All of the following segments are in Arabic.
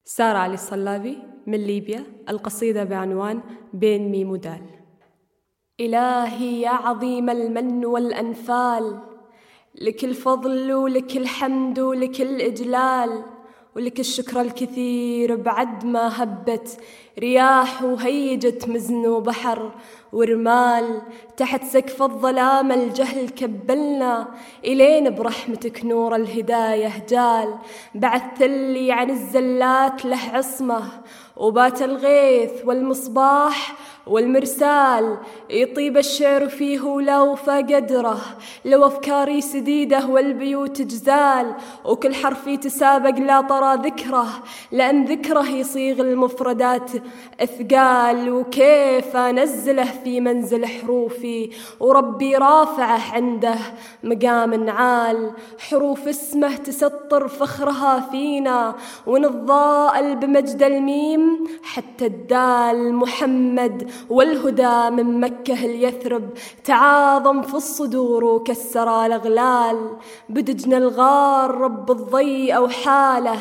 سارة علي الصلابي من ليبيا. القصيدة بعنوان بين ميم ودال. إلهي يا عظيم المن والأنفال، لك الفضل ولك الحمد ولك الإجلال، ولك الشكر الكثير بعد ما هبت رياح وهيجت مزن وبحر ورمال. تحت سقف الظلام الجهل كبلنا، إلين برحمتك نور الهداية جال. بعثت لي عن الزلات له عصمة، وبات الغيث والمصباح والمرسال. يطيب الشعر فيه ولو فقدره، لو أفكاري سديدة والبيوت جزال، وكل حرف يتسابق لا طرى ذكره، لأن ذكره يصيغ المفردات أثقال. وكيف أنزله في منزل حروفي، وربي رافعه عنده مقام عال. حروف اسمه تسطر فخرها فينا، ونتضاءل بمجد الميم حتى الدال. محمد والهدى من مكة ليثرب، تعاظم في الصدور وكسر الأغلال. بدجن الغار رب الضي أو حاله،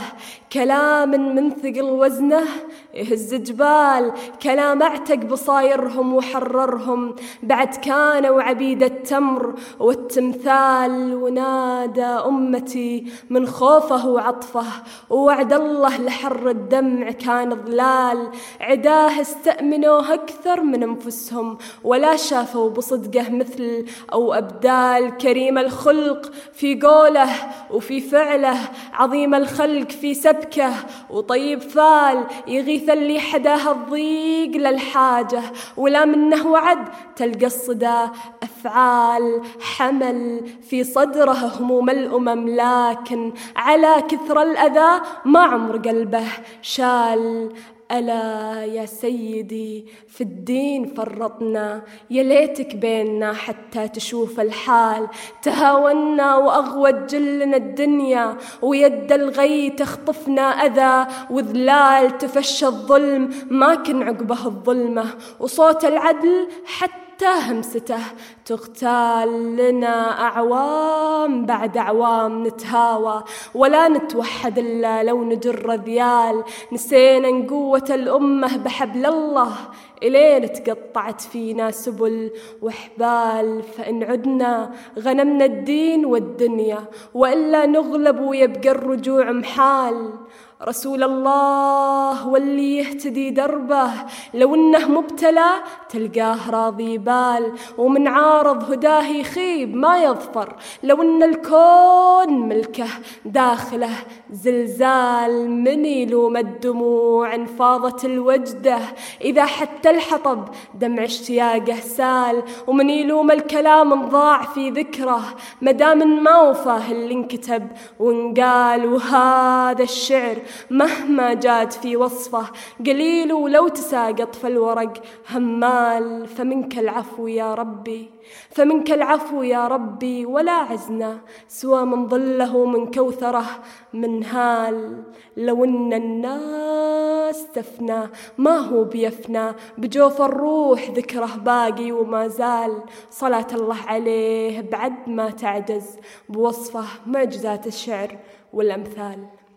كلام من ثقل وزنه يهز جبال. كلام اعتق بصايرهم وحررهم، بعد كانوا عبيد التمر والتمثال. ونادى أمتي من خوفه وعطفه، ووعد الله لحر الدمع كان ضلال. عداه استأمنوه أكثر من أنفسهم، ولا شافوا بصدقه مثل أو أبدال. كريم الخلق في قوله وفي فعله، عظيم الخلق في سبكه وطيب فال. يغيث اللي حداها الضيق للحاجة، ولا منه وعد تلقى الصدى أفعال. حمل في صدره هموم الأمم، لكن على كثر الأذى ما عمر قلبه شال. ألا يا سيدي في الدين فرطنا، يا ليتك بيننا حتى تشوف الحال. تهاونا وأغوت جلنا الدنيا، ويد الغي تخطفنا أذى وذلال. تفشى الظلم ما كن عقبه الظلمة، وصوت العدل حتى همسته تغتال. لنا أعوام بعد أعوام نتهاوى، ولا نتوحد إلا لو نجر ذيال. نسينا قوة الأمة بحبل الله، إلين تقطعت فينا سبل وحبال. فإن عدنا غنمنا الدين والدنيا، وإلا نغلب ويبقى الرجوع محال. رسول الله واللي يهتدي دربه، لو إنه مبتلى تلقاه راضي بال. ومن عارض هداه يخيب ما يظفر، لو إن الكون ملكه داخله زلزال. من يلوم الدموع انفاضت الوجده، إذا حتى الحطب دمع اشتياقه سال. ومن يلوم الكلام انضاع في ذكره، مدام ما وفاه اللي انكتب وانقال. وهذا الشعر مهما جاد في وصفه قليل، ولو تساقط فالورق همال. فمنك العفو يا ربي، فمنك العفو يا ربي، ولا عزنا سوى من ظله من كوثره منهال. لو إن الناس تفنى ما هو بيفنى، بجوف الروح ذكره باقي وما زال. صلاة الله عليه بعد ما تعجز بوصفه معجزات الشعر والأمثال.